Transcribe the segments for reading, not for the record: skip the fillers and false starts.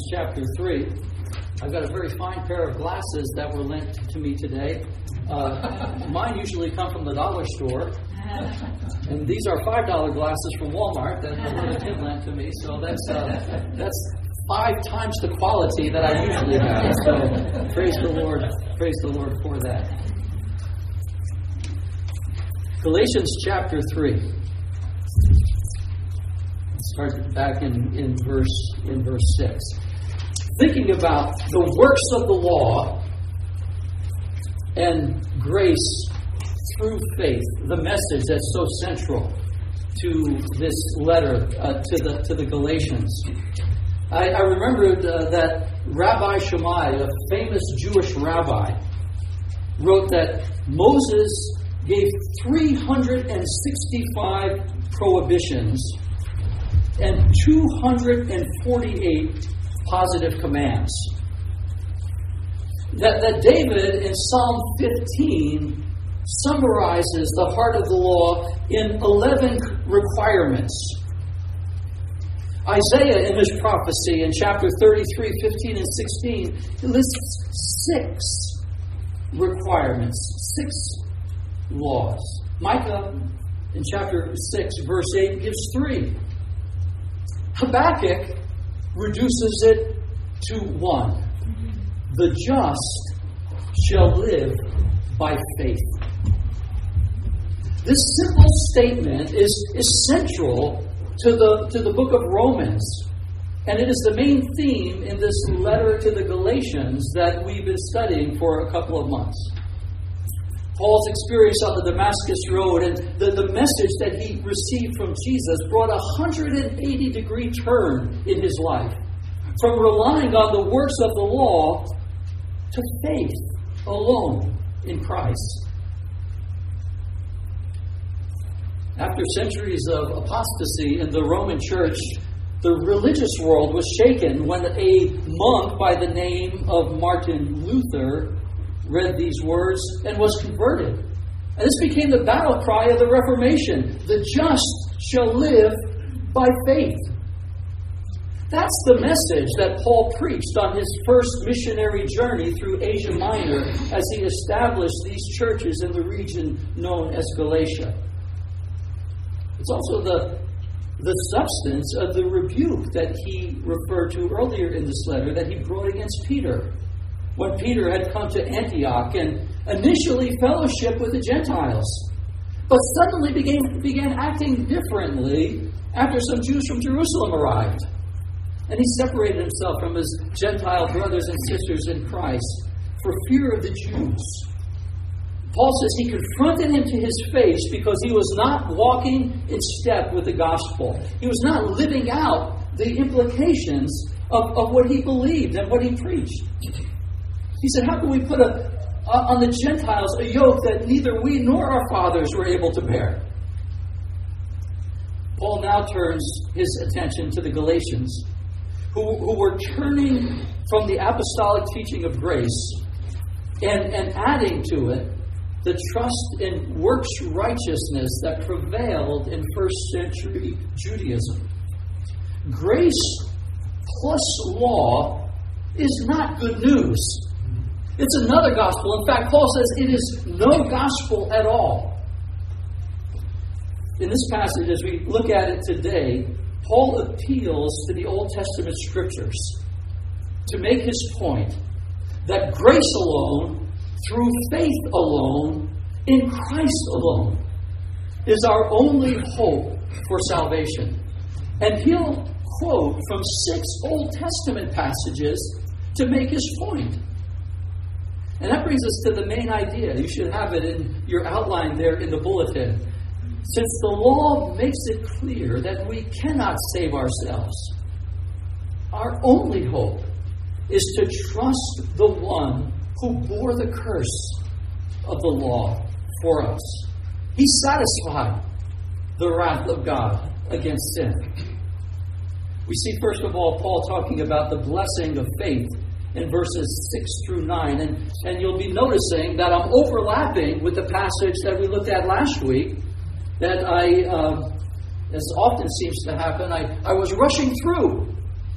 chapter 3. I've got a very fine pair of glasses that were lent to me today. Mine usually come from the dollar store. And these are $5 glasses from Walmart that my brother Tim lent to me. So that's 5 times the quality that I usually have. So praise the Lord for that. Galatians chapter 3. Start back in verse 6. Thinking about the works of the law and grace through faith, the message that's so central to this letter to the Galatians. I remembered that Rabbi Shammai, a famous Jewish rabbi, wrote that Moses gave 365 prohibitions and 248 positive commands. That David in Psalm 15 summarizes the heart of the law in 11 requirements. Isaiah in his prophecy in chapter 33, 15, and 16 lists 6 requirements, 6 laws. Micah in chapter 6, verse 8 gives 3. Habakkuk reduces it to 1. The just shall live by faith. This simple statement is central to the book of Romans. And it is the main theme in this letter to the Galatians that we've been studying for a couple of months. Paul's experience on the Damascus Road and the message that he received from Jesus brought a 180-degree turn in his life. From relying on the works of the law to faith alone in Christ. After centuries of apostasy in the Roman Church, the religious world was shaken when a monk by the name of Martin Luther read these words and was converted. And this became the battle cry of the Reformation. The just shall live by faith. That's the message that Paul preached on his first missionary journey through Asia Minor as he established these churches in the region known as Galatia. It's also the substance of the rebuke that he referred to earlier in this letter that he brought against Peter. When Peter had come to Antioch and initially fellowshiped with the Gentiles, but suddenly began acting differently after some Jews from Jerusalem arrived. And he separated himself from his Gentile brothers and sisters in Christ for fear of the Jews. Paul says he confronted him to his face because he was not walking in step with the gospel. He was not living out the implications of what he believed and what he preached. He said, how can we put on the Gentiles a yoke that neither we nor our fathers were able to bear? Paul now turns his attention to the Galatians, who were turning from the apostolic teaching of grace and adding to it the trust in works righteousness that prevailed in first century Judaism. Grace plus law is not good news. It's another gospel. In fact, Paul says it is no gospel at all. In this passage, as we look at it today, Paul appeals to the Old Testament scriptures to make his point that grace alone, through faith alone, in Christ alone, is our only hope for salvation. And he'll quote from 6 Old Testament passages to make his point. And that brings us to the main idea. You should have it in your outline there in the bulletin. Since the law makes it clear that we cannot save ourselves, our only hope is to trust the one who bore the curse of the law for us. He satisfied the wrath of God against sin. We see, first of all, Paul talking about the blessing of faith in verses 6 through 9. And you'll be noticing that I'm overlapping with the passage that we looked at last week, that as often seems to happen, I was rushing through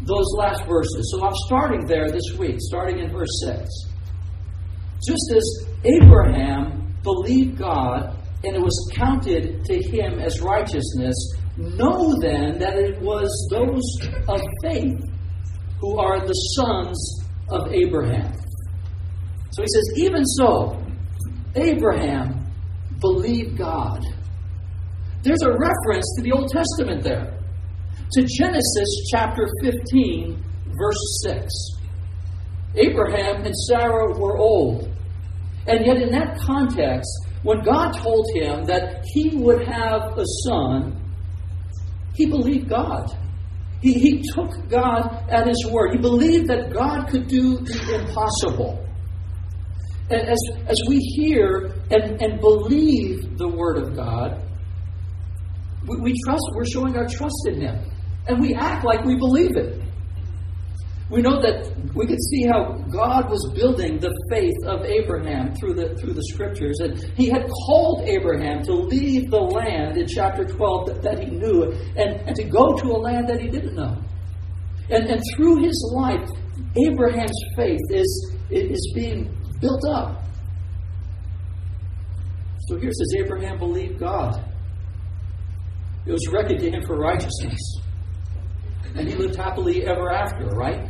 those last verses. So I'm starting there this week, starting in verse 6. Just as Abraham believed God, and it was counted to him as righteousness, know then that it was those of faith who are the sons of Abraham. So he says, even so, Abraham believed God. There's a reference to the Old Testament there, to Genesis chapter 15, verse 6. Abraham and Sarah were old. And yet in that context, when God told him that he would have a son, he believed God. He took God at His word. He believed that God could do the impossible. And as we hear and believe the Word of God, we trust. We're showing our trust in Him. And we act like we believe it. We know that we can see how God was building the faith of Abraham through the Scriptures. And He had called Abraham to leave the land in chapter 12 that he knew and to go to a land that he didn't know. And through his life, Abraham's faith is being built up. So here it says, Abraham believed God. It was reckoned to him for righteousness. And he lived happily ever after, right?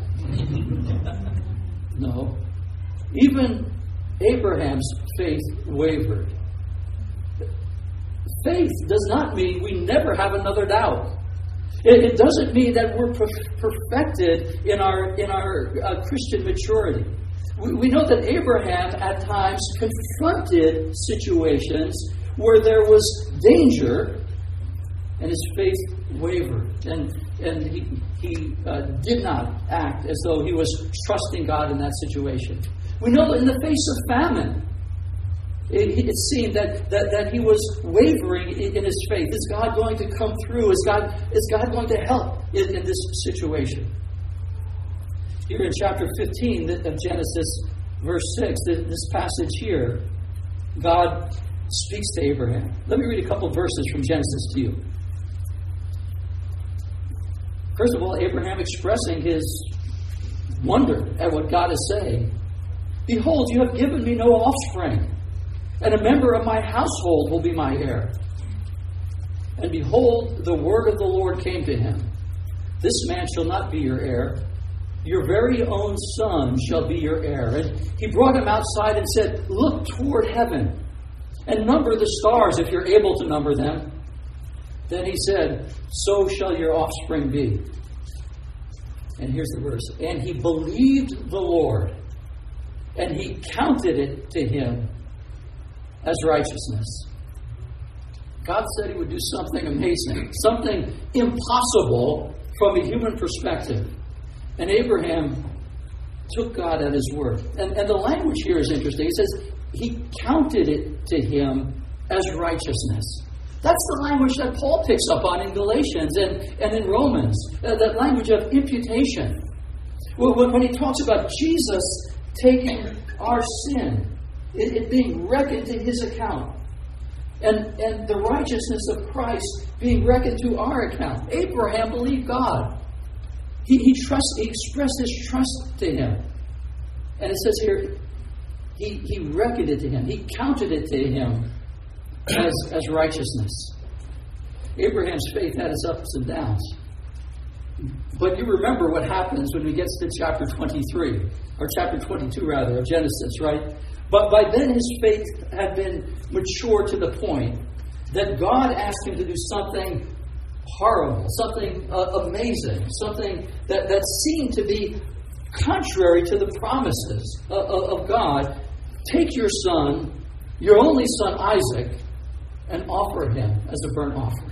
No. Even Abraham's faith wavered. Faith does not mean we never have another doubt. It doesn't mean that we're perfected in our Christian maturity. We know that Abraham at times confronted situations where there was danger, and his faith wavered, and he did not act as though he was trusting God in that situation. We know that in the face of famine, it seemed that he was wavering in his faith. Is God going to come through? Is God going to help in this situation? Here in chapter 15 of Genesis, verse 6, this passage here, God speaks to Abraham. Let me read a couple verses from Genesis to you. First of all, Abraham expressing his wonder at what God is saying. Behold, you have given me no offspring, and a member of my household will be my heir. And behold, the word of the Lord came to him. This man shall not be your heir. Your very own son shall be your heir. And he brought him outside and said, look toward heaven and number the stars if you're able to number them. Then he said, so shall your offspring be. And here's the verse. And he believed the Lord, and he counted it to him as righteousness. God said he would do something amazing, something impossible from a human perspective. And Abraham took God at His word. And the language here is interesting. He says he counted it to him as righteousness. That's the language that Paul picks up on in Galatians and in Romans. That language of imputation. When he talks about Jesus taking our sin, it being reckoned to His account. And the righteousness of Christ being reckoned to our account. Abraham believed God. He expressed his trust to Him. And it says here, he reckoned it to him. He counted it to him as righteousness. Abraham's faith had its ups and downs. But you remember what happens when we get to chapter 23, or chapter 22 rather, of Genesis, right? But by then his faith had been mature to the point that God asked him to do something horrible, something amazing, something that seemed to be contrary to the promises of God. Take your son, your only son Isaac, and offer him as a burnt offering.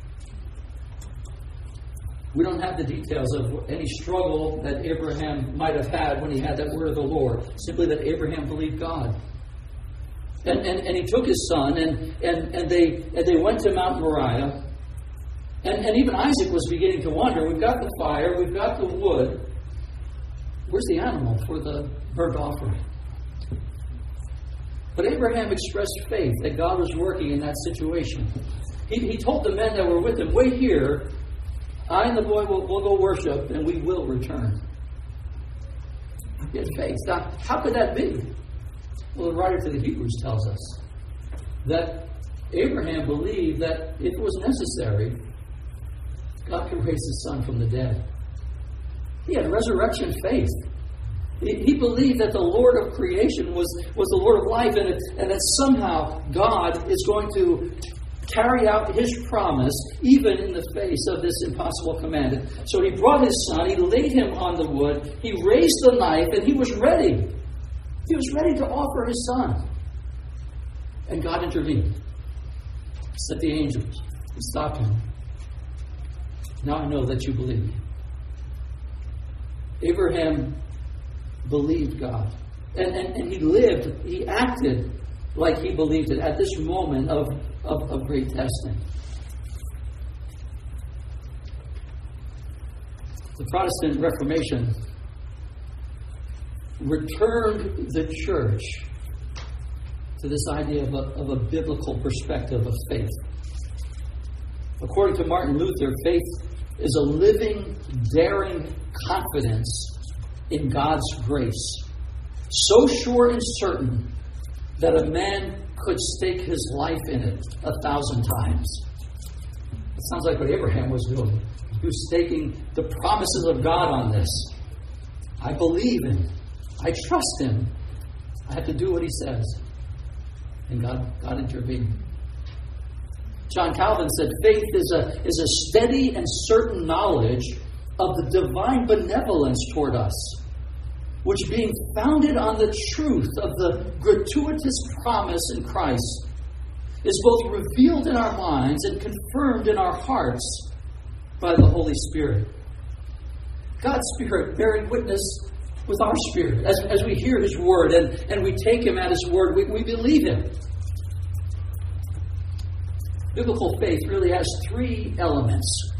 We don't have the details of any struggle that Abraham might have had when he had that word of the Lord. Simply that Abraham believed God. And he took his son and they went to Mount Moriah. And even Isaac was beginning to wonder, we've got the fire, we've got the wood. Where's the animal for the burnt offering? But Abraham expressed faith that God was working in that situation. He told the men that were with him, wait here, I and the boy will go worship, and we will return. He had faith. Now, how could that be? Well, the writer to the Hebrews tells us that Abraham believed that if it was necessary, God could raise his son from the dead. He had resurrection faith. He believed that the Lord of creation was the Lord of life, and that somehow God is going to carry out his promise even in the face of this impossible command. So he brought his son, he laid him on the wood, he raised the knife, and he was ready. He was ready to offer his son. And God intervened. Sent the angels to stop him. Now I know that you believe me. Abraham believed God. And he acted like he believed it at this moment of great testing. The Protestant Reformation returned the church to this idea of a biblical perspective of faith. According to Martin Luther, faith is a living, daring confidence in God's grace, so sure and certain that a man could stake his life in it 1,000 times. It sounds like what Abraham was doing. He was staking the promises of God on this. I believe him. I trust him. I have to do what he says. And God intervened. John Calvin said, faith is a steady and certain knowledge of the divine benevolence toward us, which being founded on the truth of the gratuitous promise in Christ is both revealed in our minds and confirmed in our hearts by the Holy Spirit. God's Spirit bearing witness with our spirit as we hear his word and we take him at his word, we believe him. Biblical faith really has three elements: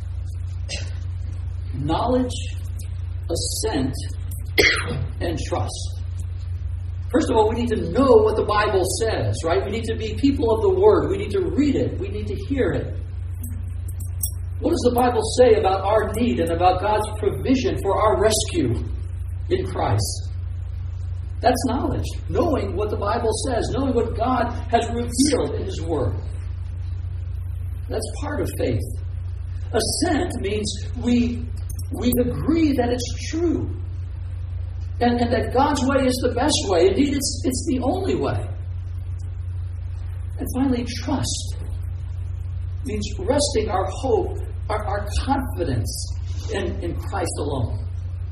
knowledge, assent, and trust. First of all, we need to know what the Bible says, right? We need to be people of the Word. We need to read it. We need to hear it. What does the Bible say about our need and about God's provision for our rescue in Christ? That's knowledge. Knowing what the Bible says. Knowing what God has revealed in his Word. That's part of faith. Assent means we agree that it's true. And that God's way is the best way. Indeed, it's the only way. And finally, trust means resting our hope, our confidence in Christ alone.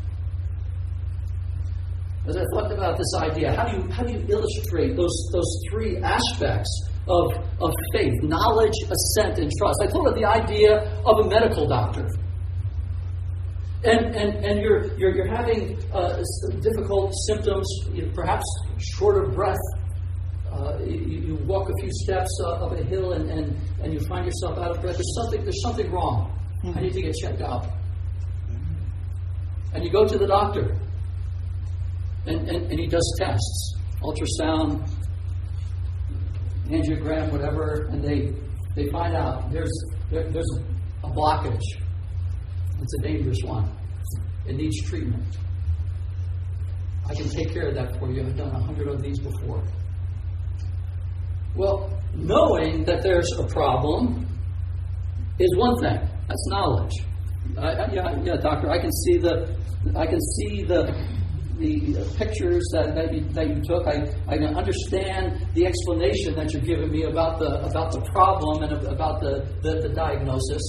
As I thought about this idea, how do you illustrate those three aspects of faith: knowledge, assent, and trust? I thought of the idea of a medical doctor. And you're having difficult symptoms, perhaps short of breath. You walk a few steps up a hill and you find yourself out of breath. There's something wrong. I need to get checked out. And you go to the doctor, and he does tests, ultrasound, angiogram, whatever, and they find out there's a blockage. It's a dangerous one. It needs treatment. I can take care of that for you. I've done 100 of these before. Well, knowing that there's a problem is one thing. That's knowledge. Yeah, doctor. I can see the pictures that you took. I can understand the explanation that you're giving me about the problem and about the diagnosis.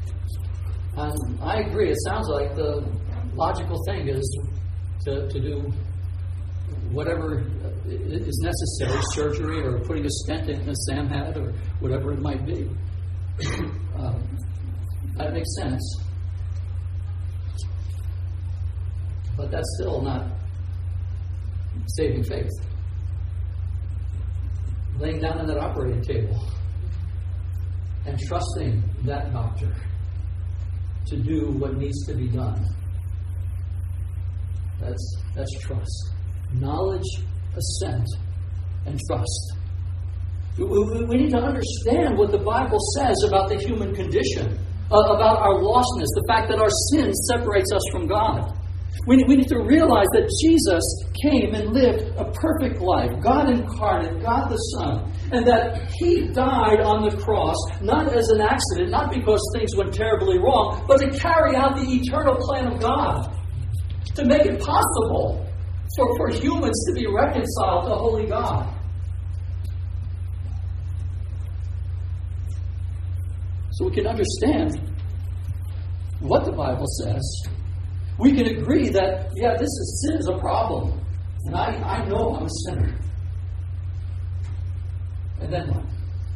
I agree. It sounds like the logical thing is to do whatever is necessary, surgery or putting a stent in, as Sam had, or whatever it might be. That makes sense. But that's still not saving faith. Laying down on that operating table and trusting that doctor to do what needs to be done. That's trust. Knowledge, assent, and trust. We need to understand what the Bible says about the human condition. about our lostness, the fact that our sin separates us from God. We need to realize that Jesus came and lived a perfect life, God incarnate, God the Son, and that He died on the cross, not as an accident, not because things went terribly wrong, but to carry out the eternal plan of God, to make it possible for humans to be reconciled to holy God. So we can understand what the Bible says. We can agree that, sin is a problem. And I know I'm a sinner. And then what?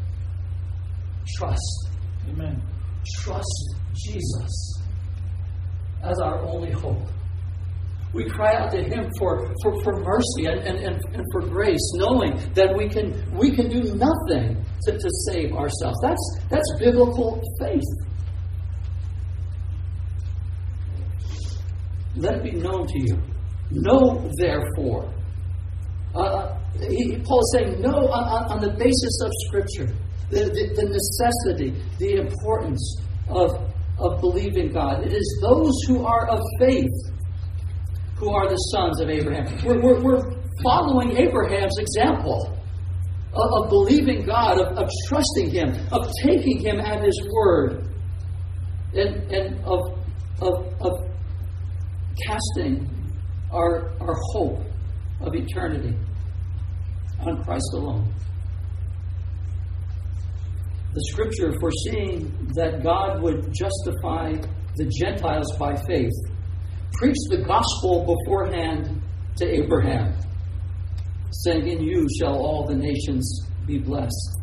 Trust. Amen. Trust Jesus as our only hope. We cry out to Him for mercy and for grace, knowing that we can do nothing to save ourselves. That's biblical faith. Let it be known to you. Know, therefore. Paul is saying, know on the basis of Scripture, the necessity, the importance of believing God. It is those who are of faith who are the sons of Abraham. We're following Abraham's example of believing God, of trusting Him, of taking Him at His word, and of casting our hope of eternity on Christ alone. The Scripture, foreseeing that God would justify the Gentiles by faith, preached the gospel beforehand to Abraham, saying, "In you shall all the nations be blessed."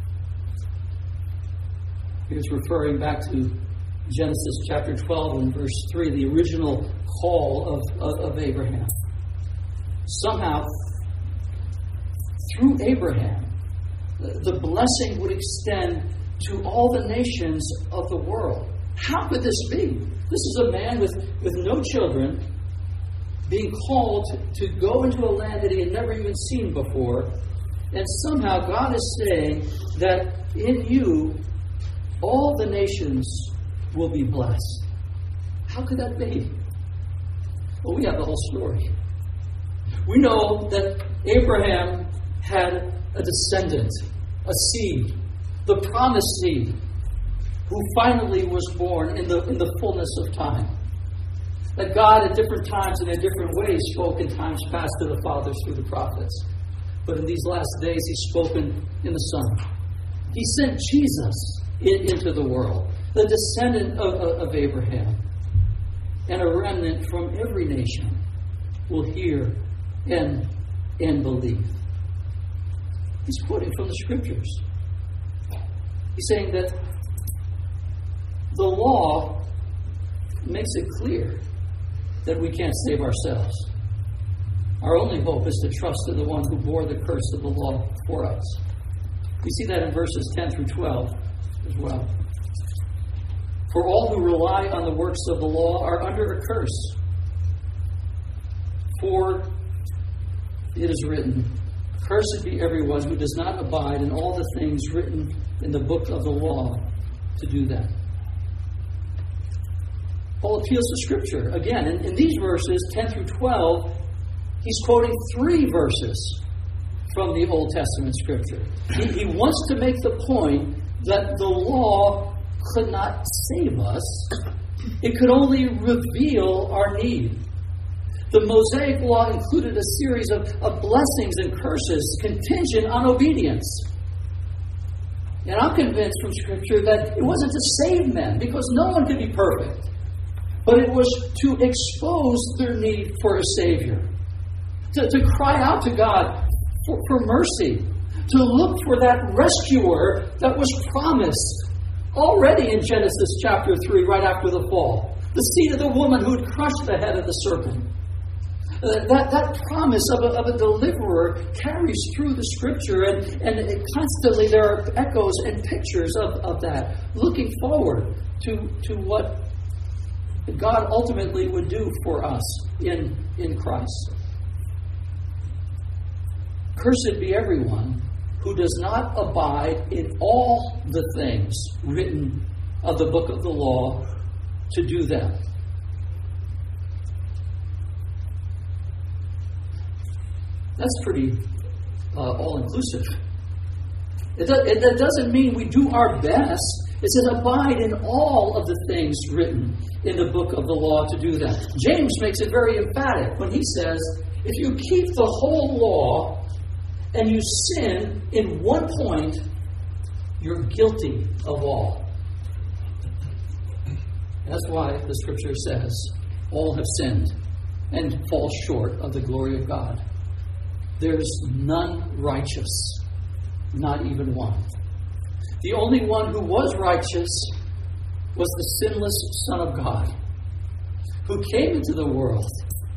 He was referring back to Genesis chapter 12 and verse 3, the original call of Abraham. Somehow, through Abraham, the blessing would extend to all the nations of the world. How could this be? This is a man with no children being called to go into a land that he had never even seen before. And somehow God is saying that in you, all the nations will be blessed. How could that be? Well, we have the whole story. We know that Abraham had a descendant, a seed, the promised seed, who finally was born in the fullness of time. That God at different times and in different ways spoke in times past to the fathers through the prophets. But in these last days, He's spoken in the Son. He sent Jesus into the world, the descendant of Abraham. And a remnant from every nation will hear and believe. He's quoting from the Scriptures. He's saying that the law makes it clear that we can't save ourselves. Our only hope is to trust in the one who bore the curse of the law for us. We see that in verses 10 through 12 as well. For all who rely on the works of the law are under a curse. For it is written, "Cursed be everyone who does not abide in all the things written in the book of the law to do them." Paul appeals to Scripture. Again, in these verses, 10 through 12, he's quoting 3 verses from the Old Testament Scripture. He wants to make the point that the law could not save us. It could only reveal our need. The Mosaic Law included a series of blessings and curses contingent on obedience. And I'm convinced from Scripture that it wasn't to save men, because no one could be perfect. But it was to expose their need for a Savior. To cry out to God for mercy. To look for that rescuer that was promised already in Genesis chapter 3, right after the fall. The seed of the woman who had crushed the head of the serpent. That promise of a deliverer carries through the Scripture, and constantly there are echoes and pictures of that, looking forward to what God ultimately would do for us in Christ. Cursed be everyone who does not abide in all the things written of the book of the law to do them. That's pretty all-inclusive. It doesn't mean we do our best. It says abide in all of the things written in the book of the law to do that. James makes it very emphatic when he says, if you keep the whole law and you sin in one point, you're guilty of all. That's why the scripture says, all have sinned and fall short of the glory of God. There's none righteous, not even one. The only one who was righteous was the sinless Son of God, who came into the world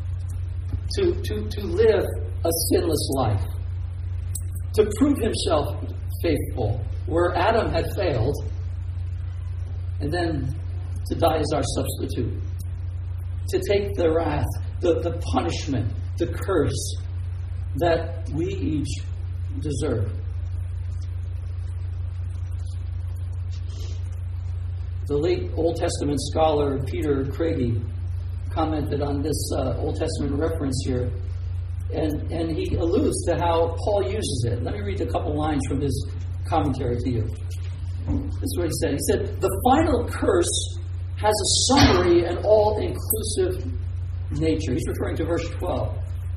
to live a sinless life, to prove himself faithful where Adam had failed, and then to die as our substitute, to take the wrath, the punishment, the curse that we each deserve. The late Old Testament scholar Peter Craigie commented on this Old Testament reference here, and he alludes to how Paul uses it. Let me read a couple lines from his commentary to you. This is what he said. He said, the final curse has a summary and all-inclusive nature. He's referring to verse 12.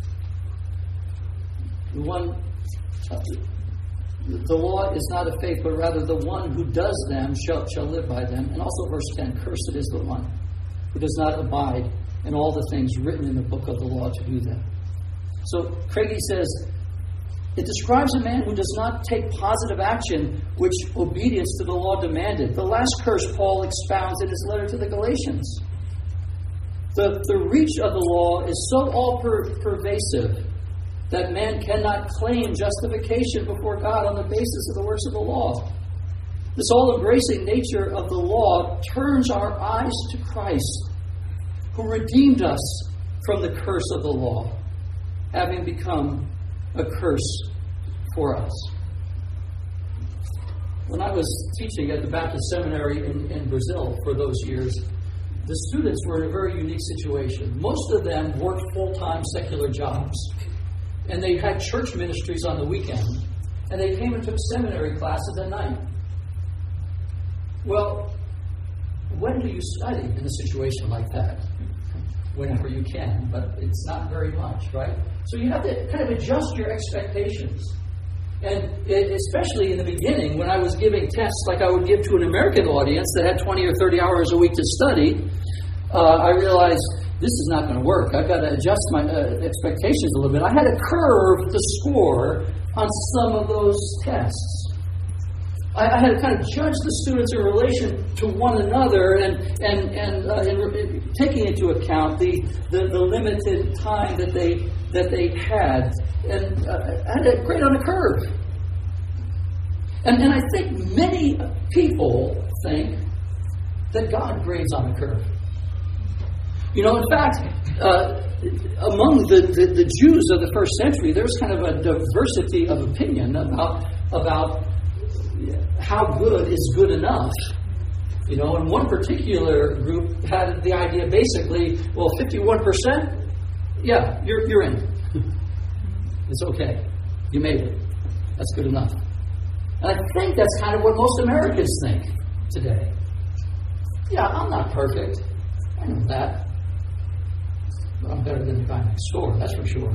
The law is not of faith, but rather the one who does them shall live by them. And also verse 10, cursed is the one who does not abide in all the things written in the book of the law to do them. So Craigie says, it describes a man who does not take positive action which obedience to the law demanded. The last curse Paul expounds in his letter to the Galatians. The reach of the law is so all-pervasive that man cannot claim justification before God on the basis of the works of the law. This all-embracing nature of the law turns our eyes to Christ, who redeemed us from the curse of the law, having become a curse for us. When I was teaching at the Baptist Seminary in Brazil for those years, the students were in a very unique situation. Most of them worked full-time secular jobs, and they had church ministries on the weekend, and they came and took seminary classes at night. Well, when do you study in a situation like that? Whenever you can, but it's not very much, right? So you have to kind of adjust your expectations. And especially in the beginning, when I was giving tests like I would give to an American audience that had 20 or 30 hours a week to study, I realized this is not going to work. I've got to adjust my expectations a little bit. I had to curve the score on some of those tests. I had to kind of judge the students in relation to one another and taking into account the limited time that they had. And I had to grade on a curve. And I think many people think that God grades on a curve. You know, in fact, among the Jews of the first century, there was kind of a diversity of opinion about how good is good enough. You know, and one particular group had the idea basically, well, 51%, yeah, you're in. It's okay. You made it. That's good enough. And I think that's kind of what most Americans think today. Yeah, I'm not perfect. I know that. But I'm better than the guy next door, that's for sure.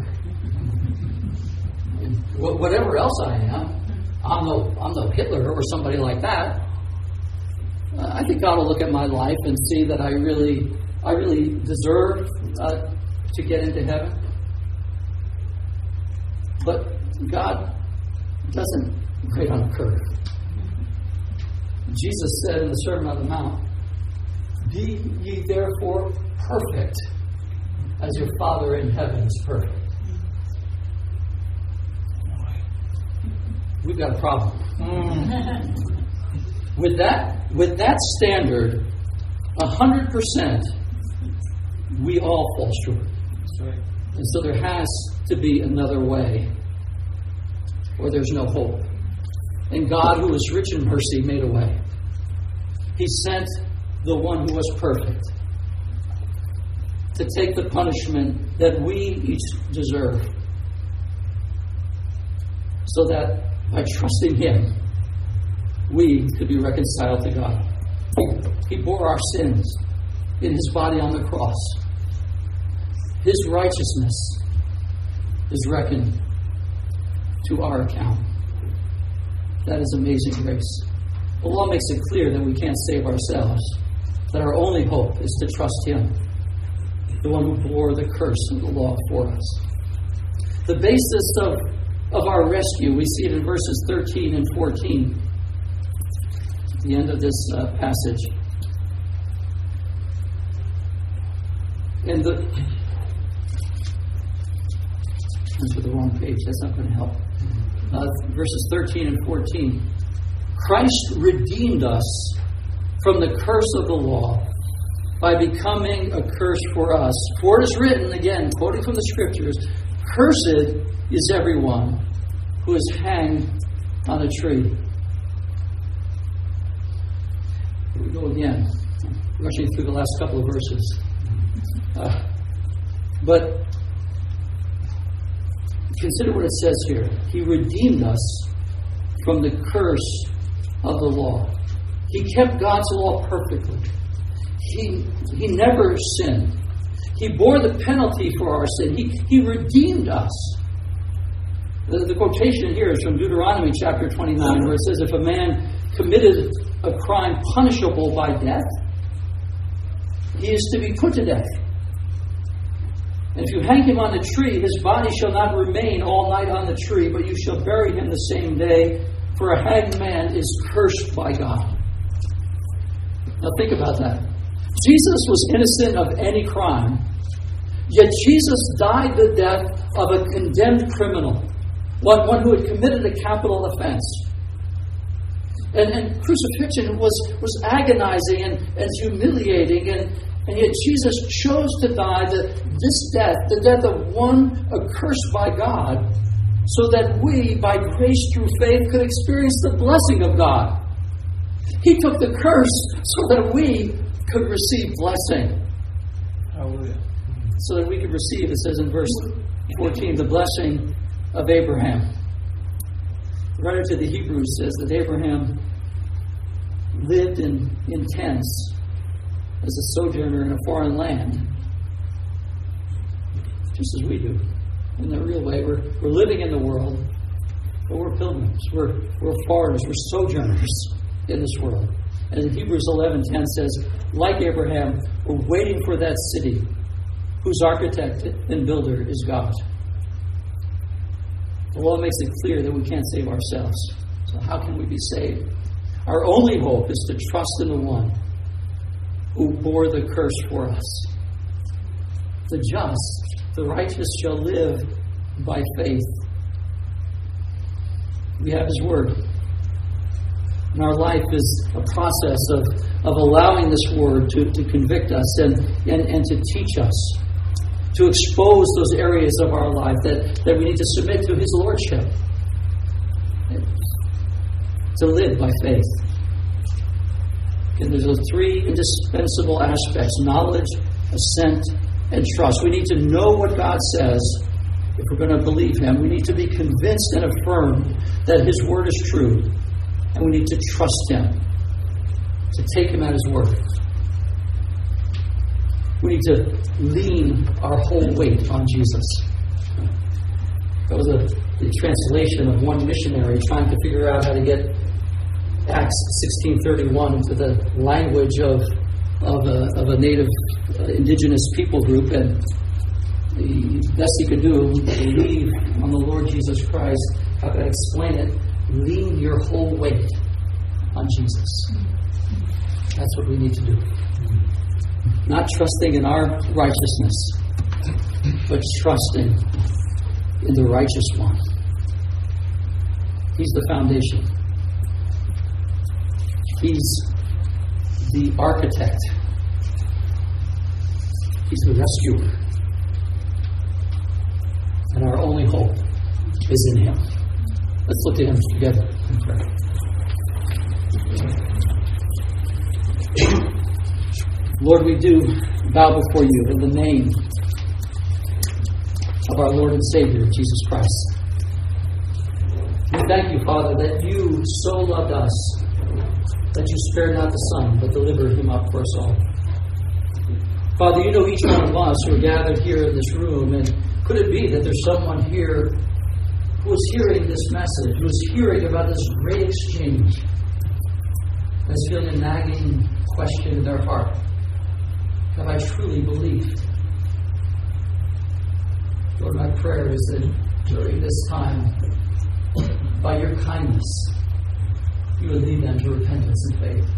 And whatever else I am, I'm no Hitler or somebody like that. I think God will look at my life and see that I really deserve to get into heaven. But God doesn't grade on a curve. Jesus said in the Sermon on the Mount, "Be ye therefore perfect, as your Father in heaven is perfect." We've got a problem. With that standard, 100%, we all fall short. That's right. And so there has to be another way, or there's no hope. And God, who is rich in mercy, made a way. He sent the one who was perfect to take the punishment that we each deserve, so that by trusting Him, we could be reconciled to God. He bore our sins in His body on the cross. His righteousness is reckoned to our account. That is amazing grace. The law makes it clear that we can't save ourselves, that our only hope is to trust Him, the one who bore the curse of the law for us. The basis of our rescue, we see it in verses 13 and 14, at the end of this passage. And I'm to the wrong page. That's not going to help. Verses 13 and 14. Christ redeemed us from the curse of the law by becoming a curse for us. For it is written, again, quoting from the Scriptures, "Cursed is everyone who is hanged on a tree." Here we go again. I'm rushing through the last couple of verses. But consider what it says here. He redeemed us from the curse of the law. He kept God's law perfectly. He never sinned. He bore the penalty for our sin. He redeemed us. The quotation here is from Deuteronomy chapter 29, where it says, if a man committed a crime punishable by death, he is to be put to death. And if you hang him on a tree, his body shall not remain all night on the tree, but you shall bury him the same day, for a hanged man is cursed by God. Now think about that. Jesus was innocent of any crime, yet Jesus died the death of a condemned criminal, one who had committed a capital offense. And crucifixion was agonizing and humiliating, and yet Jesus chose to die this death, the death of one accursed by God, so that we, by grace through faith, could experience the blessing of God. He took the curse so that we could receive blessing. Hallelujah. So that we could receive, it says in verse 14, the blessing of Abraham. The writer to the Hebrews says that Abraham lived in tents as a sojourner in a foreign land, just as we do. In the real way, we're living in the world, but we're pilgrims. We're foreigners. We're sojourners in this world. And in Hebrews 11:10 says, like Abraham, we're waiting for that city whose architect and builder is God. The law makes it clear that we can't save ourselves. So how can we be saved? Our only hope is to trust in the one who bore the curse for us. The just, the righteous shall live by faith. We have His Word. And our life is a process of allowing this Word to convict us and to teach us, to expose those areas of our life that we need to submit to His Lordship, to live by faith. And there's those three indispensable aspects: knowledge, assent, and trust. We need to know what God says if we're going to believe Him. We need to be convinced and affirmed that His Word is true. And we need to trust Him, to take Him at His word. We need to lean our whole weight on Jesus. That was the translation of one missionary trying to figure out how to get Acts 16:31 into the language of a native indigenous people group, and the best he could do was believe on the Lord Jesus Christ. How could I explain it? Lean your whole weight on Jesus. That's what we need to do. Not trusting in our righteousness, but trusting in the righteous one. He's the foundation. He's the architect. He's the rescuer. And our only hope is in Him. Let's look to Him together and pray. Lord, we do bow before you in the name of our Lord and Savior, Jesus Christ. We thank you, Father, that you so loved us, that you spared not the Son, but delivered him up for us all. Father, you know each one of us who are gathered here in this room, and could it be that there's someone here who is hearing this message, who is hearing about this great exchange, that's feeling a nagging question in their heart? Have I truly believed? Lord, my prayer is that during this time, by your kindness, you would lead them to repentance and faith.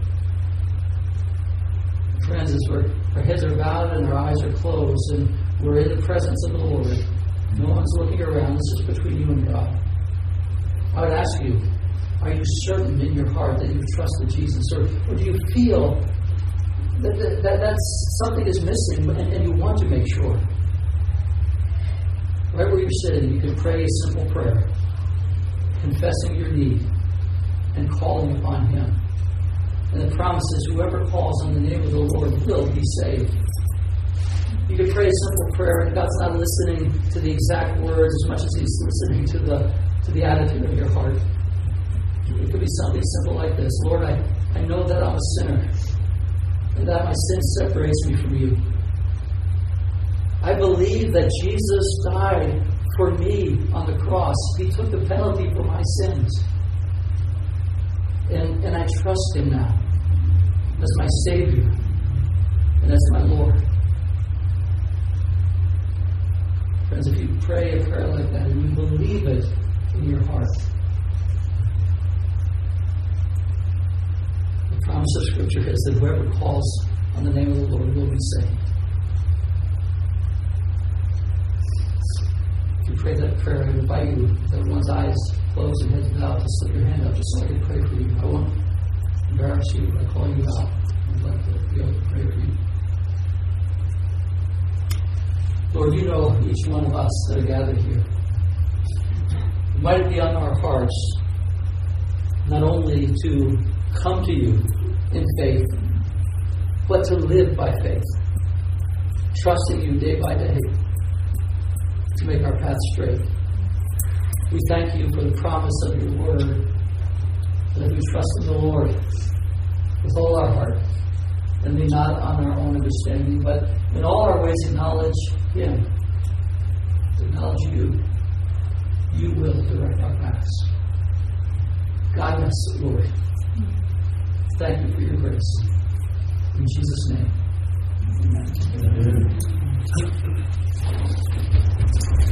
Friends, as our heads are bowed and our eyes are closed and we're in the presence of the Lord, no one's looking around, this is between you and God. I would ask you, are you certain in your heart that you've trusted Jesus? Or do you feel that something is missing and you want to make sure? Right where you're sitting, you can pray a simple prayer, confessing your need and calling upon him. And the promise is whoever calls on the name of the Lord will be saved. You can pray a simple prayer and God's not listening to the exact words as much as he's listening to the attitude of your heart. It could be something simple like this. Lord, I know that I'm a sinner and that my sin separates me from you. I believe that Jesus died for me on the cross. He took the penalty for my sins. And I trust him now as my Savior and as my Lord. Friends, if you pray a prayer like that and you believe it in your heart, the promise of Scripture is that whoever calls on the name of the Lord will be saved. If you pray that prayer, I invite you, with everyone's eyes closed and heads bowed, to slip your hand up just so I can pray for you. I won't embarrass you by calling you out. I'd like to be able to pray for you. Lord, you know each one of us that are gathered here. Might it be on our hearts not only to come to you in faith, but to live by faith, trusting you day by day to make our path straight. We thank you for the promise of your word, that we trust in the Lord with all our heart, and lean not on our own understanding, but in all our ways acknowledge him. To acknowledge you. You will direct our paths. Guide us, Lord. Thank you for your grace. In Jesus' name. Amen.